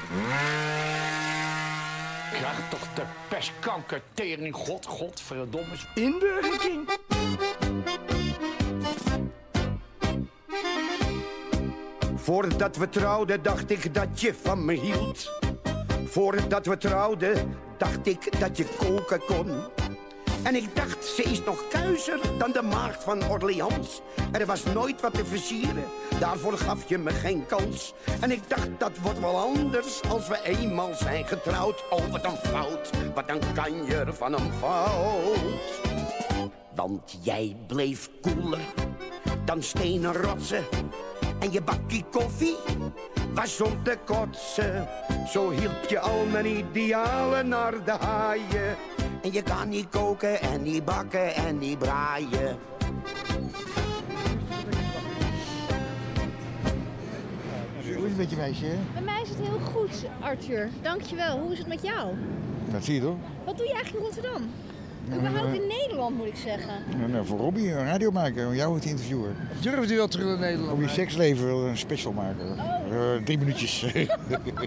Krijg toch de pestkanker, tering, godverdomme. In Burger King. Voordat we trouwden dacht ik dat je van me hield. Voordat we trouwden dacht ik dat je koken kon. En ik dacht, ze is nog kuiser dan de maagd van Orleans. Er was nooit wat te versieren, daarvoor gaf je me geen kans. En ik dacht, dat wordt wel anders als we eenmaal zijn getrouwd. Oh, wat een fout, wat een kanjer van een fout. Want jij bleef koeler dan stenen rotsen. En je bakkie koffie was om te kotsen. Zo hielp je al mijn idealen naar de haaien. En je kan niet koken en niet bakken en niet braaien. Hoe is het met je meisje? Bij mij is het heel goed, Arthur. Dankjewel. Hoe is het met jou? Dat zie je toch? Wat doe je eigenlijk in Rotterdam? Überhaupt in Nederland, moet ik zeggen. Nou, voor Robbie, een radiomaker, om jou te interviewen. Durft u wel terug naar Nederland? Over je seksleven wil een special maken. 3 minuutjes. Ik denk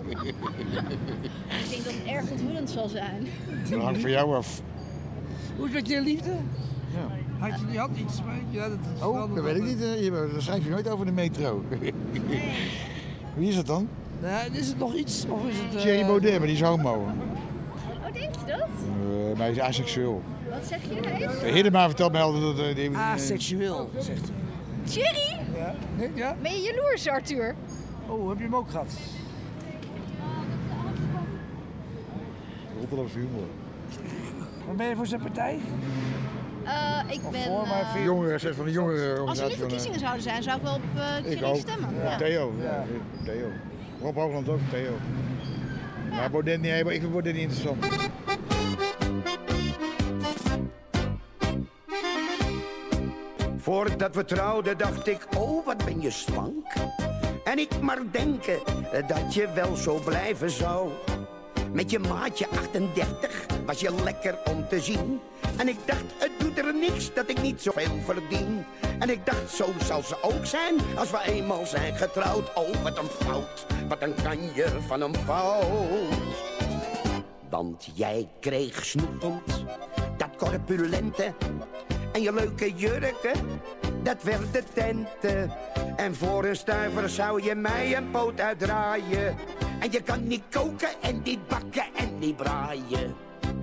dat het erg onthullend zal zijn. Dat hangt van jou af. Hoe is het met je liefde? Ja. Je had iets, maar ja, Dat weet ik niet. Dat schrijf je nooit over de metro. Wie is het dan? Nou, is het nog iets? Of is het, Thierry Baudet, maar die is homo. Oh, denk je dat? Maar hij is aseksueel. Wat zeg je? Hij is... Hiddema vertelt mij altijd dat... Aseksueel, zegt hij. Thierry? Ja? Nee, ja? Ben je jaloers, Arthur? Oh, heb je hem ook gehad? Rotterdamse humor. Wat ben je voor zijn partij? Ik ben... Jongeren, zes van de jongeren. Als er nu verkiezingen zouden zijn, zou ik wel op Thierry stemmen. Ja. Theo. Ja. Theo. Rob Hoogland ook, Theo. Ja. Maar Baudet niet, ik vind Baudet niet interessant. Voordat we trouwden dacht ik, oh wat ben je slank. En ik maar denken dat je wel zo blijven zou. Met je maatje 38 was je lekker om te zien. En ik dacht, het doet er niks dat ik niet zoveel verdien. En ik dacht, zo zal ze ook zijn als we eenmaal zijn getrouwd. Oh, wat een fout, wat een kanjer van een fout. Want jij kreeg snoepend dat corpulente. En je leuke jurken, dat werd de tenten. En voor een stuiver zou je mij een poot uitdraaien. En je kan niet koken en niet bakken en niet braaien.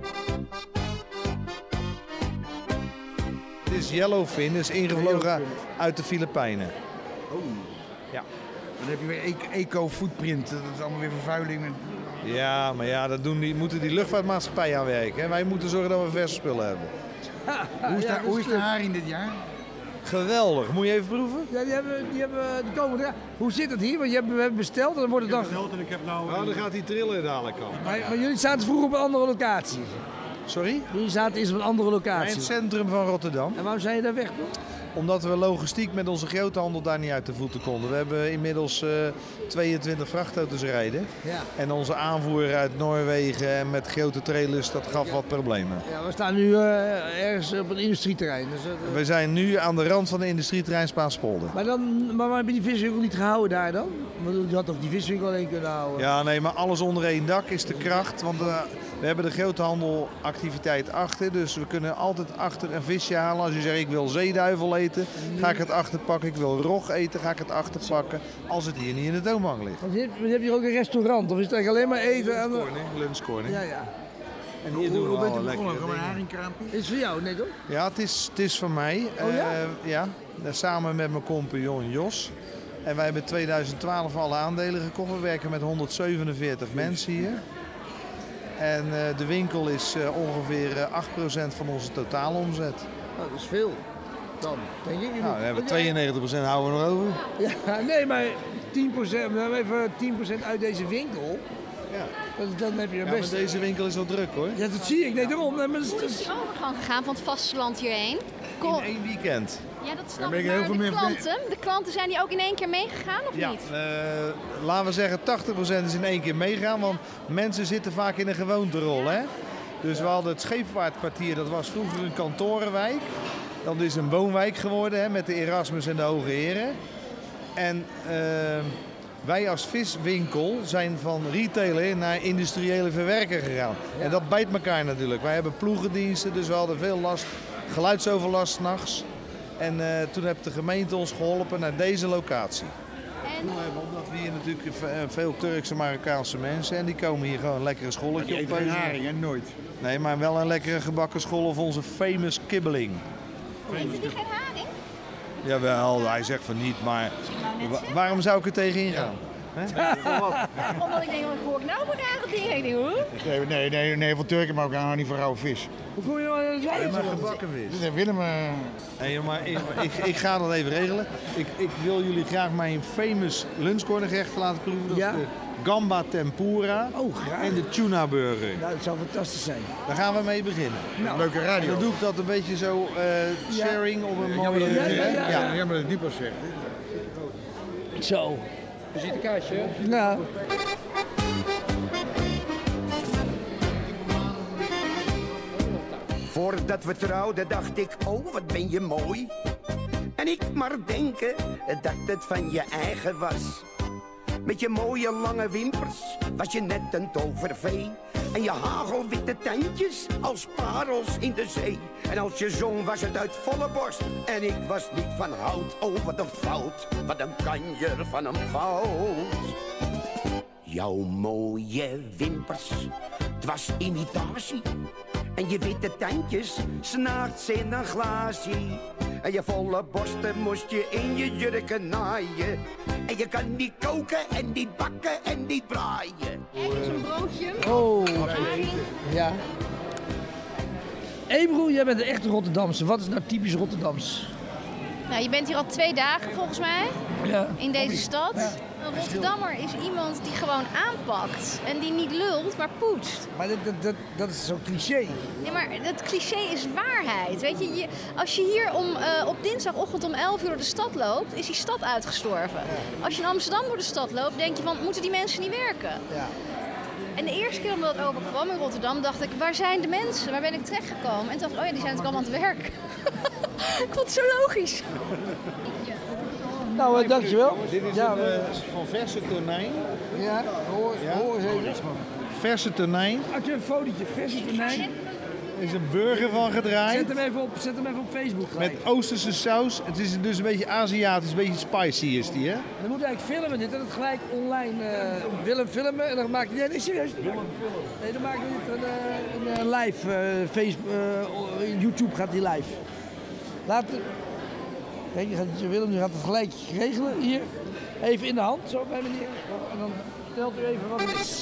Het is yellowfin, is ingevlogen uit de Filipijnen. Oh. Ja. Dan heb je weer eco-footprint, dat is allemaal weer vervuiling. Ja, maar ja, dat moeten die luchtvaartmaatschappijen aan werken. Hè? Wij moeten zorgen dat we verse spullen hebben. Hoe is de haring dit jaar? Geweldig, moet je even proeven? Ja, die komen er. Hoe zit het hier? Want we hebben besteld en dan wordt het dan... En ik heb nou... dan gaat die trillen dadelijk al. Maar jullie zaten vroeger op een andere locatie. Sorry? Jullie zaten eerst op een andere locatie. In het centrum van Rotterdam. En waarom zijn je daar weg? Omdat we logistiek met onze groothandel daar niet uit de voeten konden. We hebben inmiddels 22 vrachtauto's rijden. Ja. En onze aanvoer uit Noorwegen en met grote trailers, dat gaf wat problemen. Ja, we staan nu ergens op een industrieterrein. Dus, We zijn nu aan de rand van de industrieterrein Spaanspolder. Maar heb je die viswinkel niet gehouden daar dan? Want je had toch die viswinkel alleen kunnen houden? Ja, nee, maar alles onder één dak is de kracht. Want we hebben de groothandelactiviteit achter. Dus we kunnen altijd achter een visje halen. Als je zegt, ik wil zeeduivel eten, ga ik het achterpakken. Ik wil rog eten, ga ik het achterpakken. Als het hier niet in de toonbank ligt. Want je hebt hier ook een restaurant, of is het eigenlijk alleen maar eten? Lunchcorner. Ja, ja. En hier doen we bent u al lekker begonnen? Gewoon een dingen. haringkraampje? Is het voor jou, nee toch? Ja, het is van mij. Oh ja? Ja, samen met mijn compagnon Jos. En wij hebben in 2012 alle aandelen gekocht. We werken met 147 mensen hier. En de winkel is ongeveer 8% van onze totaalomzet. Nou, dat is veel. Dan, denk ik. Nou, we hebben 92% houden we nog over. Ja, nee, maar 10%, dan even 10% uit deze winkel. Ja. Dan heb je Ja, best. maar deze winkel is wel druk hoor. Ja, dat zie ik. Nee, daarom. Nee, maar Hoe is die overgang gegaan van het vasteland hierheen? In 1 weekend. Ja, dat snap ben ik. ik heel Maar veel de meer- klanten, zijn die ook in één keer meegegaan of Ja, niet? laten we zeggen 80% is in één keer meegaan, want mensen zitten vaak in een gewoonterol. Hè? Dus we hadden het Scheepvaartkwartier, dat was vroeger een kantorenwijk. Dat is een woonwijk geworden hè, met de Erasmus en de Hoge Heren. En Wij als viswinkel zijn van retailer naar industriële verwerker gegaan. Ja. En dat bijt elkaar natuurlijk. Wij hebben ploegendiensten, dus we hadden veel last, geluidsoverlast 's nachts. En toen heeft de gemeente ons geholpen naar deze locatie. Omdat we hier natuurlijk veel Turkse Marokkaanse mensen en die komen hier gewoon een lekkere scholletje op. Geen haring, hè? Nooit. Nee, maar wel een lekkere gebakken school of onze famous kibbeling. Vindt u die geen haring? Jawel, hij zegt van niet, maar waarom zou ik er tegenin gaan? Omdat ik denk, wat hoor ik nou voor rare dingen? Ik denk, hoe? Nee, van Turken maar ook aan niet voor rauwe vis. Hoe kom je nou aan het Maar gebakken vis. Dus Willem... Nee, maar ik ga dat even regelen. Ik wil jullie graag mijn famous lunchcornergerecht laten proeven. Dat is de gamba tempura en de tuna burger. Nou, dat zou fantastisch zijn. Daar gaan we mee beginnen. Nou, leuke radio. En dan doe ik dat een beetje zo sharing op een mooie... Ja, maar dat is niet pas zegt. Zo. Visitekaartje. Ja. Voordat we trouwden dacht ik, oh wat ben je mooi. En ik maar denken dat het van je eigen was. Met je mooie lange wimpers was je net een tovervee. En je hagelwitte tandjes als parels in de zee. En als je zong was het uit volle borst. En ik was niet van hout, oh wat een fout. Wat een kanjer van een fout. Jouw mooie wimpers, het was imitatie. En je witte tandjes snaakt in een glaasje. En je volle borsten moest je in je jurken naaien. En je kan niet koken en niet bakken en niet braaien. Ergens een broodje. Oh. Haring. Ja. Ebro, jij bent een echte Rotterdamse. Wat is nou typisch Rotterdams? Nou, je bent hier al 2 dagen volgens mij. Ja. In deze stad. Een Rotterdammer is iemand die gewoon aanpakt. En die niet lult, maar poetst. Maar dat is zo'n cliché. Nee, maar dat cliché is waarheid. Weet je, als je hier op dinsdagochtend om 11 uur door de stad loopt, is die stad uitgestorven. Als je in Amsterdam door de stad loopt, denk je van, moeten die mensen niet werken? Ja. En de eerste keer dat overkwam in Rotterdam, dacht ik, waar zijn de mensen? Waar ben ik terechtgekomen? En toen dacht ik, oh ja, die zijn natuurlijk allemaal aan het werk. Ik vond het zo logisch. Nou, dankjewel. Dit is van verse tonijn. Ja, hoor eens even. Verse tonijn. Had je een fotootje, verse tonijn? Er is een burger van gedraaid. Zet hem even op Facebook Met gelijk. Oosterse saus. Het is dus een beetje Aziatisch, een beetje spicy is die, hè? Dan moet eigenlijk filmen dit en het gelijk online Willem filmen en dan maak je... Nee, serieus. Nee, dan maken we dit een live. Facebook, YouTube gaat die live. Kijk, Willem gaat het gelijk regelen. Hier, even in de hand, zo bij meneer. En dan vertelt u even wat het is.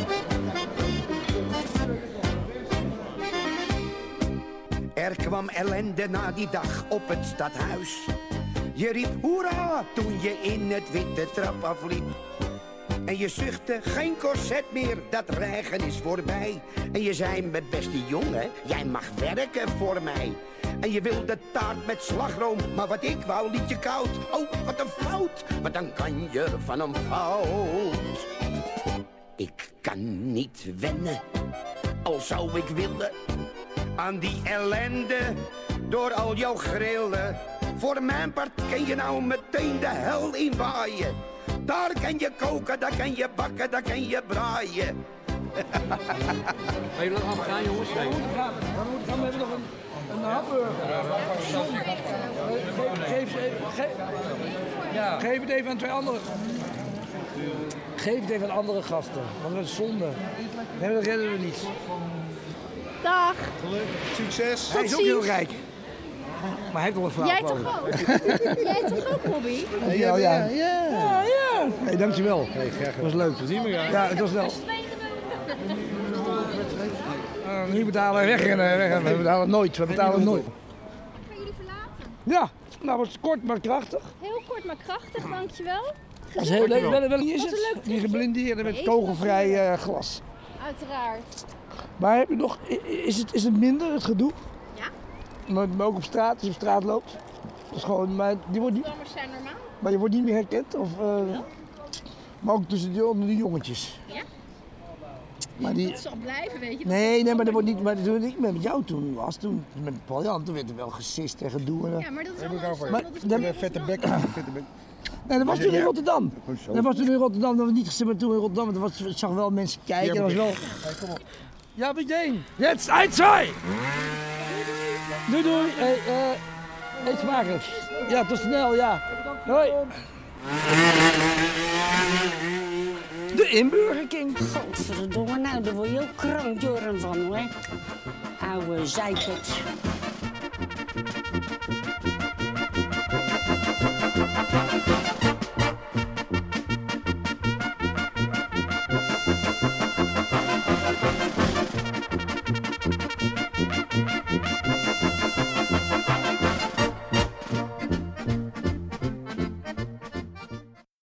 Er kwam ellende na die dag op het stadhuis. Je riep hoera toen je in het witte trap afliep. En je zuchtte, geen corset meer, dat regen is voorbij. En je zei, mijn beste jongen, jij mag werken voor mij. En je wilde taart met slagroom, maar wat ik wou liet je koud. Oh, wat een fout, wat een kanjer van een fout. Ik kan niet wennen, al zou ik willen, aan die ellende, door al jouw grillen. Voor mijn part kan je nou meteen de hel inwaaien. Daar kan je koken, daar kan je bakken, daar kan je braaien. Even laten gaan, jongens. We hebben nog een hamburger. Geef het even aan 2 andere. Geef het even aan andere gasten, want dat is zonde. Nee, dat redden we niet. Dag. Geluk, succes. Hij is ook heel rijk. Maar hij heeft wel een vrouw. Jij toch ook? Jij toch ook, Bobby? Ja. Hey, dankjewel. Hey, graag Dat was leuk. zien we elkaar. Ja, het was wel. Nu betalen we wegrennen. We betalen nooit. Gaan jullie verlaten? Ja, nou was het kort maar krachtig. Heel kort maar krachtig, dankjewel. Dat is heel leuk. Wel is Wat een leuk het? Die geblindeerd met Nee, kogelvrij glas. Uiteraard. Maar heb je nog, is het minder, het gedoe? Ja? Maar ook op straat, als je op straat loopt? Dat is gewoon, maar die wordt niet, Dammers zijn normaal. maar je wordt niet meer herkend? Of, maar ook onder die jongetjes? Ja? Maar die, Dat zal blijven, weet je. nee, maar dat wordt niet, maar toen ik met jou toen was, met Paul Jan, toen werd er wel gesist en gedoe. En, Ja, maar dat is Heb ik allemaal ook voor maar dat is dan- allemaal Vette nog. bek. Nee, dat was toen in Rotterdam. Goed zo. Dat was toen in Rotterdam, dat we niet gestemd toen in Rotterdam. Want ik zag wel mensen kijken. Ja, Dat was wel... Hey, kom op. Ja, meteen. Jetzt 1, 2. Doei, doei. Hey, eet smakelijk. Ja, tot snel, ja. Hoi. De inburgerking. Godverdomme, nou daar word je ook krankjoren van, hoor. Oude zeikert.